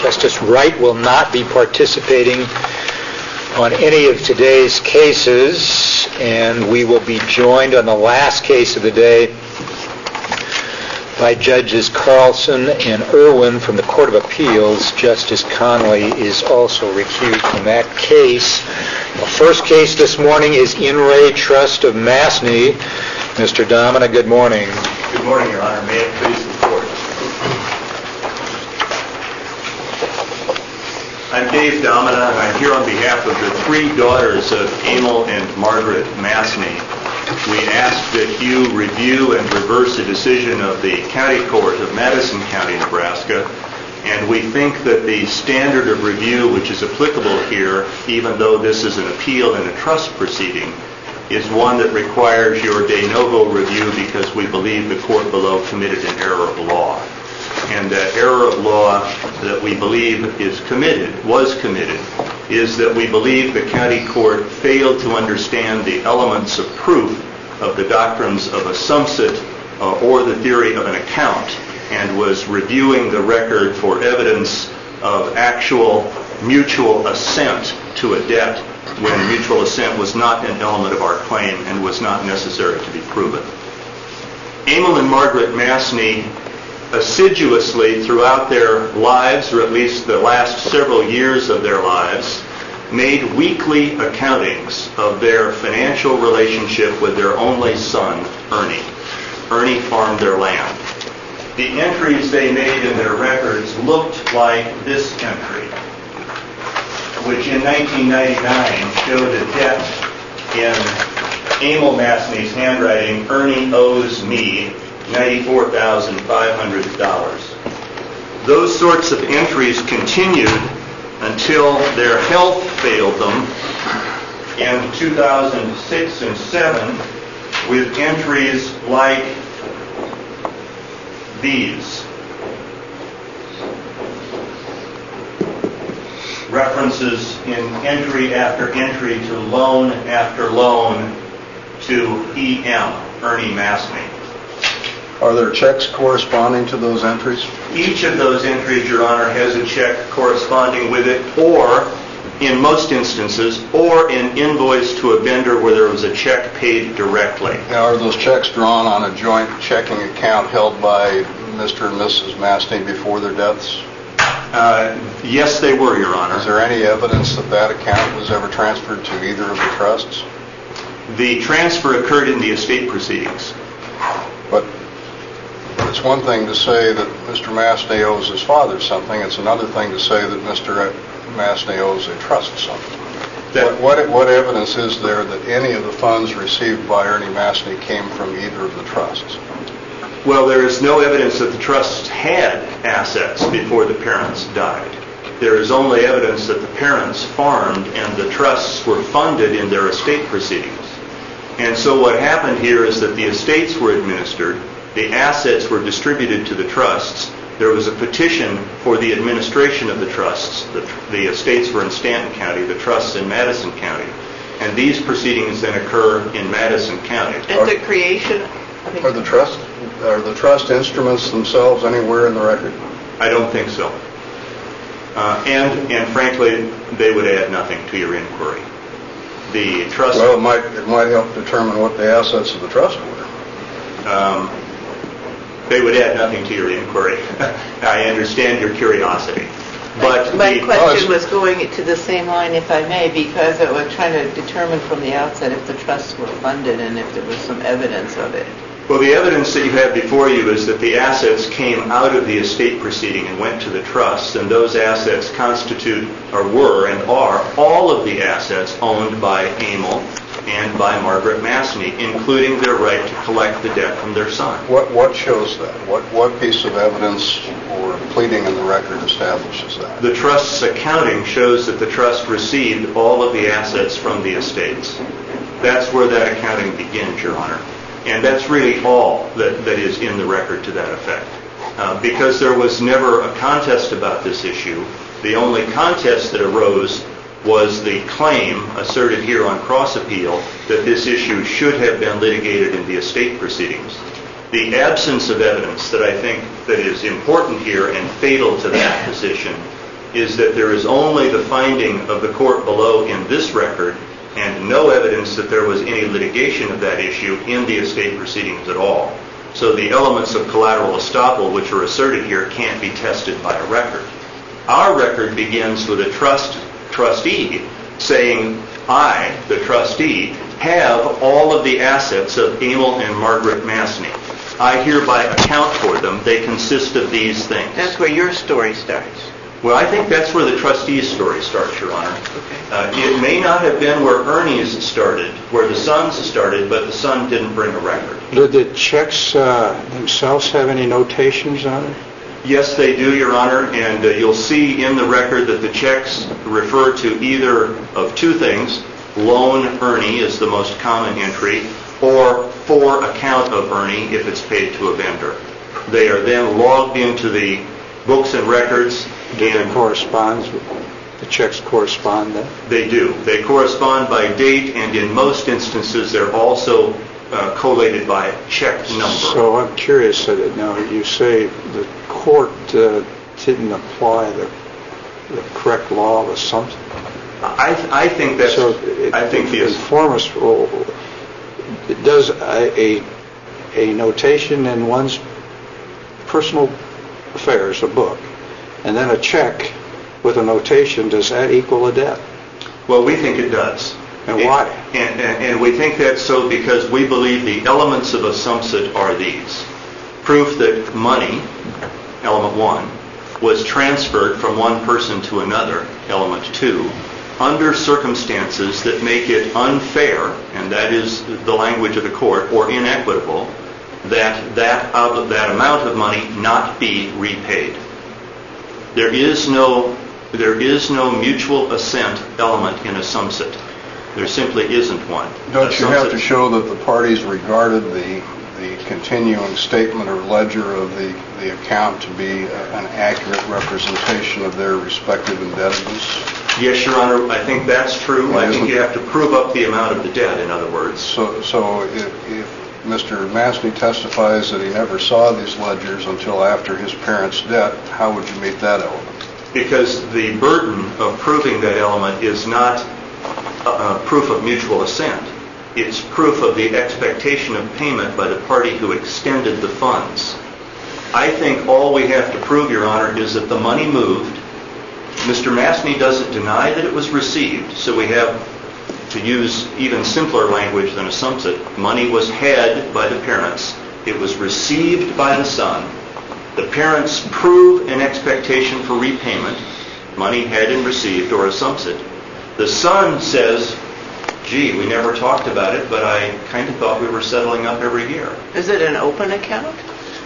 Justice Wright will not be participating on any of today's cases, and we will be joined on the last case of the day by Judges Carlson and Irwin from the Court of Appeals. Justice Connolly is also recused from that case. The first case this morning is In Re Trust of Masny. Mr. Domina, good morning. Good morning, Your Honor. May it please the Court. I'm Dave Domina, and I'm here on behalf of the three daughters of Emil and Margaret Masny. We ask that you review and reverse a decision of the County Court of Madison County, Nebraska, and we think that the standard of review which is applicable here, even though this is an appeal in a trust proceeding, is one that requires your de novo review because we believe the court below committed an error of law. And that error of law that we believe was committed, is that we believe the county court failed to understand the elements of proof of the doctrines of a sumsit or the theory of an account, and was reviewing the record for evidence of actual mutual assent to a debt when mutual assent was not an element of our claim and was not necessary to be proven. Emil and Margaret Masny assiduously throughout their lives, or at least the last several years of their lives, made weekly accountings of their financial relationship with their only son, Ernie. Ernie farmed their land. The entries they made in their records looked like this entry, which in 1999 showed a debt in Emil Masny's handwriting: Ernie owes me $94,500. Those sorts of entries continued until their health failed them in 2006 and 7 with entries like these. References in entry after entry to loan after loan to E.M., Ernie Masny. Are there checks corresponding to those entries? Each of those entries, Your Honor, has a check corresponding with it, or, in most instances, or an invoice to a vendor where there was a check paid directly. Now, are those checks drawn on a joint checking account held by Mr. and Mrs. Masny before their deaths? Yes, they were, Your Honor. Is there any evidence that that account was ever transferred to either of the trusts? The transfer occurred in the estate proceedings. But it's one thing to say that Mr. Masny owes his father something. It's another thing to say that Mr. Masny owes a trust something. What evidence is there that any of the funds received by Ernie Masny came from either of the trusts? Well, there is no evidence that the trusts had assets before the parents died. There is only evidence that the parents farmed and the trusts were funded in their estate proceedings. And so what happened here is that the estates were administered, the assets were distributed to the trusts, there was a petition for the administration of the trusts. The estates were in Stanton County, the trusts in Madison County, and these proceedings then occur in Madison County. And the creation? Are the trust instruments themselves anywhere in the record? I don't think so. And frankly, they would add nothing to your inquiry. The trust. Well, it might help determine what the assets of the trust were. They would add nothing to your inquiry. I understand your curiosity. But my question was going to the same line, if I may, because I was trying to determine from the outset if the trusts were funded and if there was some evidence of it. Well, the evidence that you have before you is that the assets came out of the estate proceeding and went to the trusts, and those assets constitute, or were, and are, all of the assets owned by Emil and by Margaret Masny, including their right to collect the debt from their son. What shows that? What piece of evidence or pleading in the record establishes that? The trust's accounting shows that the trust received all of the assets from the estates. That's where that accounting begins, Your Honor. And that's really all that is in the record to that effect. Because there was never a contest about this issue, the only contest that arose was the claim asserted here on cross appeal that this issue should have been litigated in the estate proceedings. The absence of evidence that I think that is important here and fatal to that position is that there is only the finding of the court below in this record and no evidence that there was any litigation of that issue in the estate proceedings at all. So the elements of collateral estoppel which are asserted here can't be tested by a record. Our record begins with a trustee saying, I, the trustee, have all of the assets of Emil and Margaret Masney. I hereby account for them. They consist of these things. That's where your story starts. Well, I think that's where the trustee's story starts, Your Honor. Okay. It may not have been where Ernie's started, where the son's started, but the son didn't bring a record. Did the checks themselves have any notations on it? Yes, they do, Your Honor, and you'll see in the record that the checks refer to either of two things. Loan Ernie is the most common entry, or for account of Ernie if it's paid to a vendor. They are then logged into the books and records. The checks correspond then? They do. They correspond by date, and in most instances they're also collated by check number. So I'm curious, now you say the court didn't apply the correct law of assumption. I think that's. So I think the inform us. Does a notation in one's personal affairs, a book, and then a check with a notation, does that equal a debt? Well, we think it does. And why? And we think that's so because we believe the elements of a sumsit are these. Proof that money, element 1, was transferred from one person to another, element 2, under circumstances that make it unfair, and that is the language of the court, or inequitable, that amount of money not be repaid. There is no mutual assent element in a sumsit. There simply isn't one. Don't you have to show that the parties regarded the continuing statement or ledger of the account to be an accurate representation of their respective indebtedness? Yes, Your Honor, I think that's true. I think you have to prove up the amount of the debt, in other words. So if Mr. Masney testifies that he never saw these ledgers until after his parents' death, how would you meet that element? Because the burden of proving that element is not proof of mutual assent. It's proof of the expectation of payment by the party who extended the funds. I think all we have to prove, Your Honor, is that the money moved. Mr. Masney doesn't deny that it was received, so we have to use even simpler language than a sumsit. Money was had by the parents. It was received by the son. The parents prove an expectation for repayment, money had and received, or a sumsit. The son says, gee, we never talked about it, but I kind of thought we were settling up every year. Is it an open account?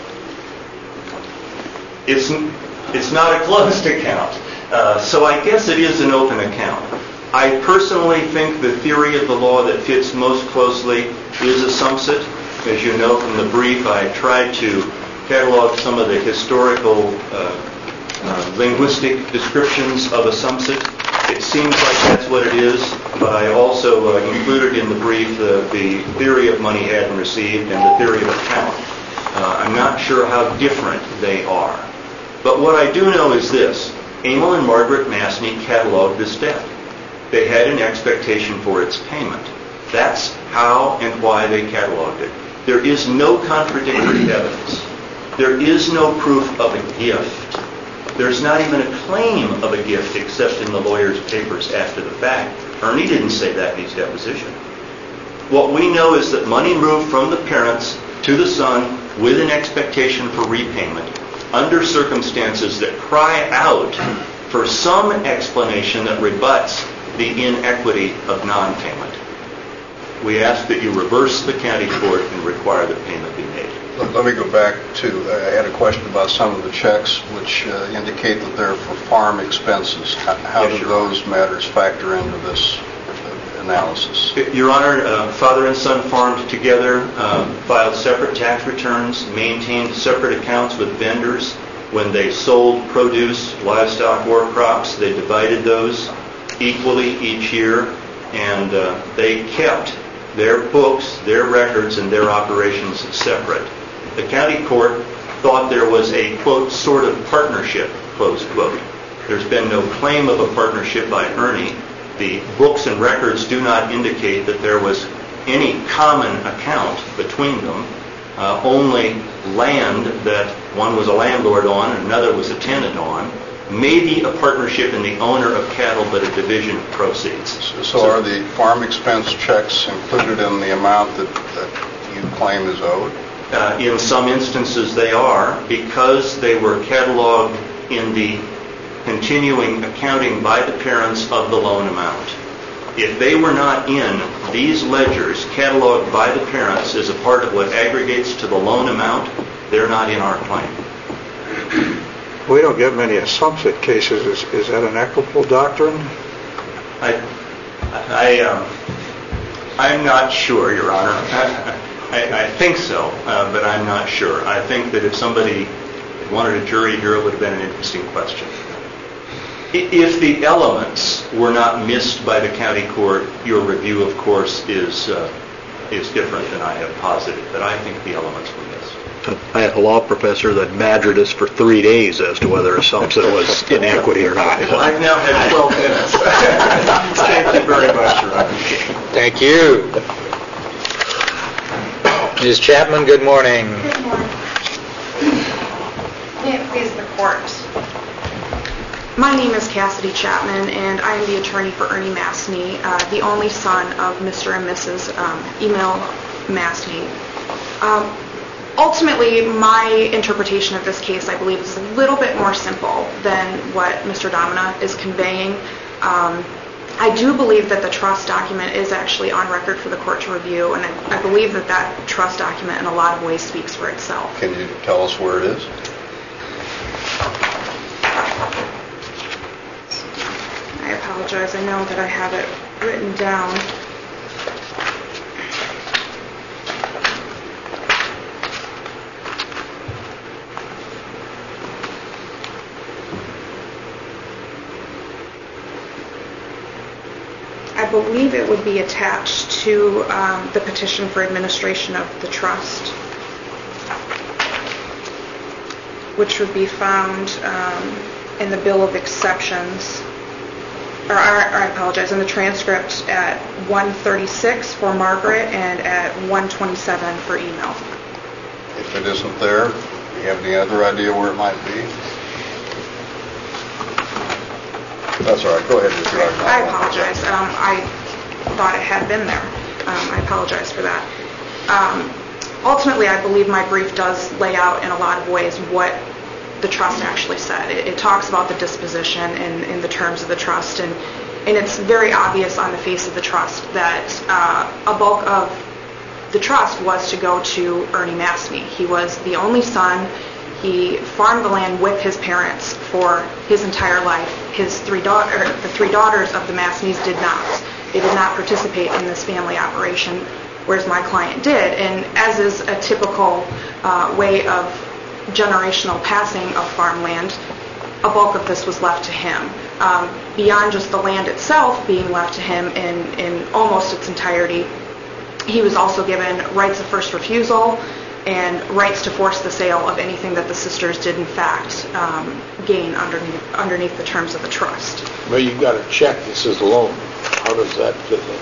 It's not a closed account. So I guess it is an open account. I personally think the theory of the law that fits most closely is a sumsit. As you know from the brief, I tried to catalog some of the historical linguistic descriptions of a sumsit. It seems like that's what it is, but I also included in the brief the theory of money had and received and the theory of account. I'm not sure how different they are. But what I do know is this. Emil and Margaret Masney cataloged this debt. They had an expectation for its payment. That's how and why they cataloged it. There is no contradictory evidence. There is no proof of a gift. There's not even a claim of a gift except in the lawyer's papers after the fact. Ernie didn't say that in his deposition. What we know is that money moved from the parents to the son with an expectation for repayment under circumstances that cry out for some explanation that rebuts the inequity of non-payment. We ask that you reverse the county court and require that payment be made. Let me go back to, I had a question about some of the checks which indicate that they're for farm expenses. How do those matters factor into this analysis? Your Honor, father and son farmed together, filed separate tax returns, maintained separate accounts with vendors. When they sold produce, livestock, or crops, they divided those equally each year, and they kept their books, their records, and their operations separate. The county court thought there was a, quote, sort of partnership, close quote. There's been no claim of a partnership by Ernie. The books and records do not indicate that there was any common account between them, only land that one was a landlord on and another was a tenant on, maybe a partnership in the owner of cattle, but a division of proceeds. So are the farm expense checks included in the amount that you claim is owed? In some instances they are, because they were cataloged in the continuing accounting by the parents of the loan amount. If they were not in these ledgers cataloged by the parents as a part of what aggregates to the loan amount, they're not in our claim. We don't get many assumption cases. Is that an equitable doctrine? I'm not sure, Your Honor. I think so, but I'm not sure. I think that if somebody wanted a jury here, it would have been an interesting question. If the elements were not missed by the county court, your review, of course, is different than I have posited, but I think the elements were missed. I had a law professor that badgered us for 3 days as to whether assumption was in equity or not. I've now had 12 minutes. Thank you very much, Your Honor. Thank you. Ms. Chapman, good morning. Good morning. May it please the court. My name is Cassidy Chapman, and I am the attorney for Ernie Mastny, the only son of Mr. and Mrs. Emil Mastny. Ultimately, my interpretation of this case, I believe, is a little bit more simple than what Mr. Domina is conveying. I do believe that the trust document is actually on record for the court to review, and I believe that that trust document in a lot of ways speaks for itself. Can you tell us where it is? I apologize. I know that I have it written down. I believe it would be attached to the petition for administration of the trust, which would be found in the Bill of Exceptions, or I apologize, in the transcript at 136 for Margaret and at 127 for Emil. If it isn't there, do you have any other idea where it might be? That's all right. Go ahead with your argument. I apologize. I thought it had been there. I apologize for that. Ultimately, I believe my brief does lay out in a lot of ways what the trust actually said. It talks about the disposition in the terms of the trust, and it's very obvious on the face of the trust that a bulk of the trust was to go to Ernie Mastny. He was the only son. He farmed the land with his parents for his entire life. The three daughters of the Mastnys did not. They did not participate in this family operation, whereas my client did. And as is a typical way of generational passing of farmland, a bulk of this was left to him. Beyond just the land itself being left to him in almost its entirety, he was also given rights of first refusal and rights to force the sale of anything that the sisters did in fact gain underneath the terms of the trust. Well, you've got a check that says loan. How does that fit in?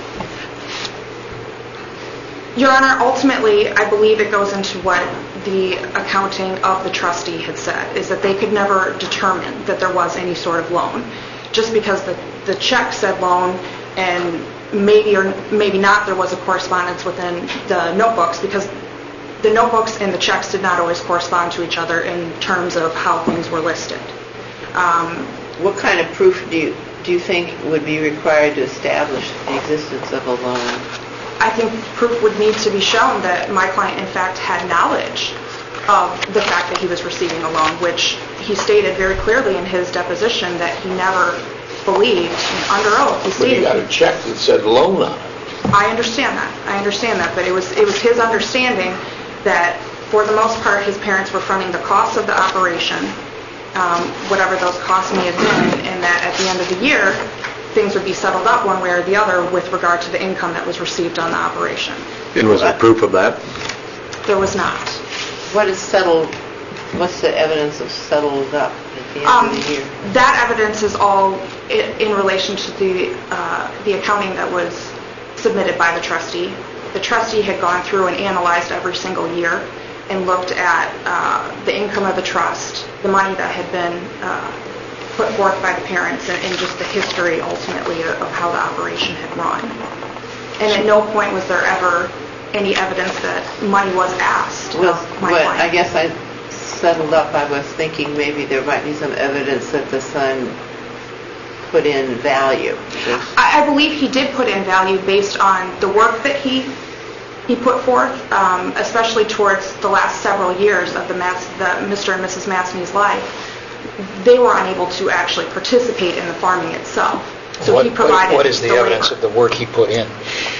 Your Honor, ultimately, I believe it goes into what the accounting of the trustee had said, is that they could never determine that there was any sort of loan. Just because the check said loan and maybe or maybe not there was a correspondence within the notebooks, because the notebooks and the checks did not always correspond to each other in terms of how things were listed. What kind of proof do you think would be required to establish the existence of a loan? I think proof would need to be shown that my client in fact had knowledge of the fact that he was receiving a loan, which he stated very clearly in his deposition that he never believed. Under oath, he stated. But you got a check that said loan on it. I understand that, but it was his understanding that for the most part his parents were fronting the costs of the operation, whatever those costs may have been, and that at the end of the year things would be settled up one way or the other with regard to the income that was received on the operation. And was there proof of that? There was not. What does settled What's the evidence of settled up at the end of the year? That evidence is all in relation to the accounting that was submitted by the trustee. The trustee had gone through and analyzed every single year and looked at the income of the trust, the money that had been put forth by the parents, and just the history ultimately of how the operation had run. And at no point was there ever any evidence that money was asked of my client. I guess I settled up. I was thinking maybe there might be some evidence that the son put in value. I believe he did put in value based on the work that he put forth, especially towards the last several years of the Mr. and Mrs. Masney's life. They were unable to actually participate in the farming itself. So he provided what is the evidence of the work he put in?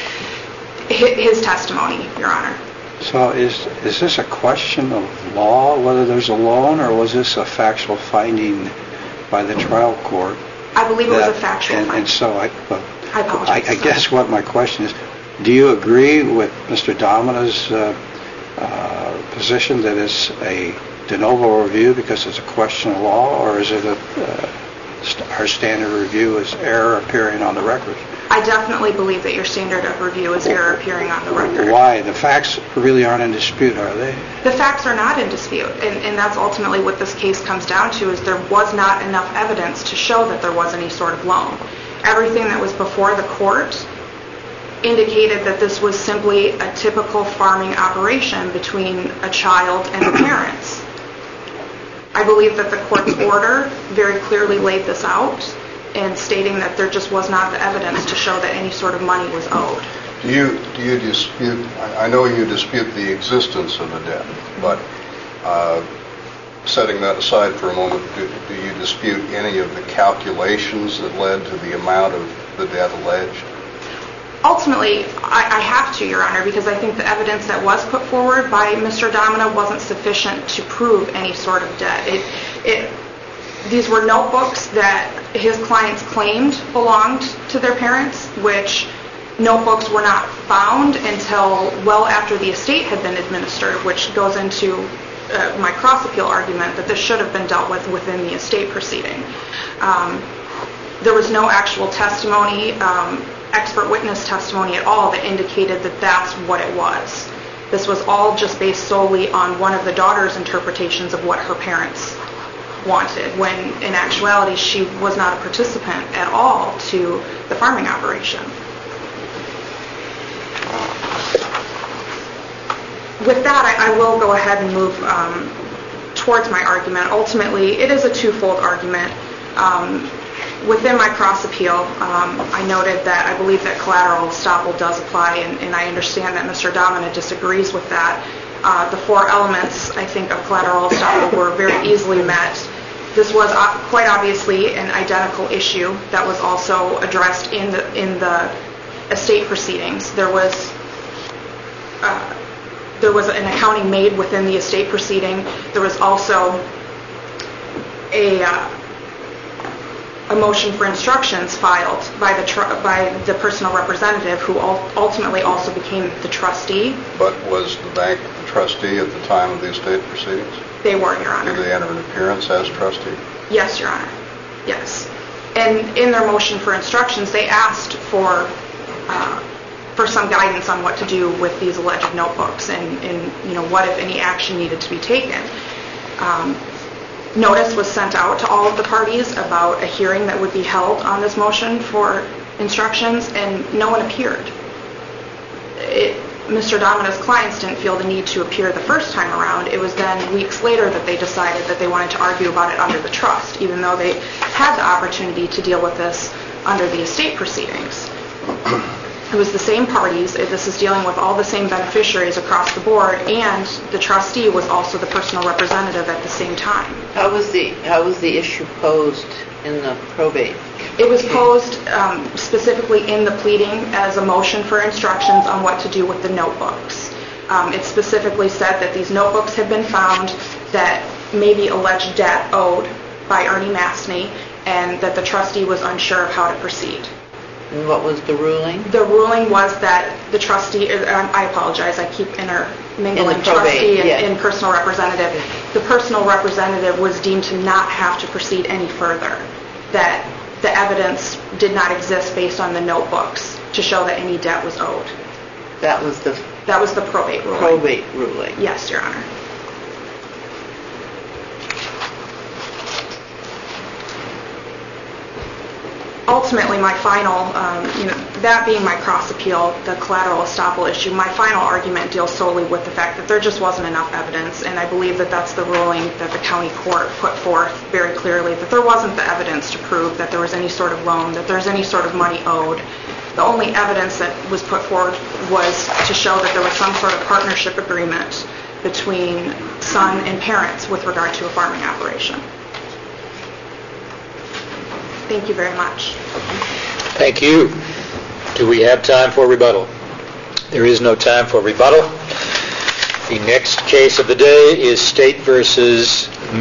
His testimony, Your Honor. So is this a question of law, whether there's a loan, or was this a factual finding by the trial court? I believe it was a factual finding. And so I apologize. I guess what my question is, do you agree with Mr. Domina's position that it's a de novo review because it's a question of law, or is it our standard review is error appearing on the record? I definitely believe that your standard of review is error appearing on the record. Why? The facts really aren't in dispute, are they? The facts are not in dispute, and that's ultimately what this case comes down to, is there was not enough evidence to show that there was any sort of loan. Everything that was before the court indicated that this was simply a typical farming operation between a child and the parents. I believe that the court's order very clearly laid this out, and stating that there just was not the evidence to show that any sort of money was owed. Do you dispute, I know you dispute the existence of the debt, but setting that aside for a moment, do you dispute any of the calculations that led to the amount of the debt alleged? Ultimately, I have to, Your Honor, because I think the evidence that was put forward by Mr. Domina wasn't sufficient to prove any sort of debt. These were notebooks that his clients claimed belonged to their parents, which notebooks were not found until well after the estate had been administered, which goes into my cross-appeal argument that this should have been dealt with within the estate proceeding. There was no actual testimony, expert witness testimony at all that indicated that that's what it was. This was all just based solely on one of the daughter's interpretations of what her parents wanted, when in actuality she was not a participant at all to the farming operation. With that, I will go ahead and move towards my argument. Ultimately, it is a twofold argument. Within my cross-appeal, I noted that I believe that collateral estoppel does apply, and I understand that Mr. Domina disagrees with that. The four elements, I think, of collateral estoppel were very easily met. This was quite obviously an identical issue that was also addressed in the estate proceedings. There was an accounting made within the estate proceeding. There was also a motion for instructions filed by the personal representative, who ultimately also became the trustee. But was the bank the trustee at the time of the estate proceedings? They were, Your Honor. Did they enter an appearance as trustee? Yes, Your Honor. Yes. And in their motion for instructions, they asked for some guidance on what to do with these alleged notebooks, and what, if any, action needed to be taken. Notice was sent out to all of the parties about a hearing that would be held on this motion for instructions, and no one appeared. Mr. Domina's clients didn't feel the need to appear the first time around. It was then weeks later that they decided that they wanted to argue about it under the trust, even though they had the opportunity to deal with this under the estate proceedings. It was the same parties. This is dealing with all the same beneficiaries across the board, and the trustee was also the personal representative at the same time. How was the issue posed in the probate? It was posed specifically in the pleading as a motion for instructions on what to do with the notebooks. It specifically said that these notebooks had been found that maybe alleged debt owed by Ernie Masney, and that the trustee was unsure of how to proceed. And what was the ruling? The ruling was that the trustee, I apologize, I keep intermingling trustee and personal representative. the personal representative was deemed to not have to proceed any further, that the evidence did not exist based on the notebooks to show that any debt was owed. That was the That was the probate ruling. probate ruling. Yes, Your Honor. Ultimately, my final, that being my cross appeal, the collateral estoppel issue, my final argument deals solely with the fact that there just wasn't enough evidence, and I believe that that's the ruling that the county court put forth very clearly, that there wasn't the evidence to prove that there was any sort of loan, that there's any sort of money owed. The only evidence that was put forward was to show that there was some sort of partnership agreement between son and parents with regard to a farming operation. Thank you very much. Thank you. Do we have time for rebuttal? There is no time for rebuttal. The next case of the day is State versus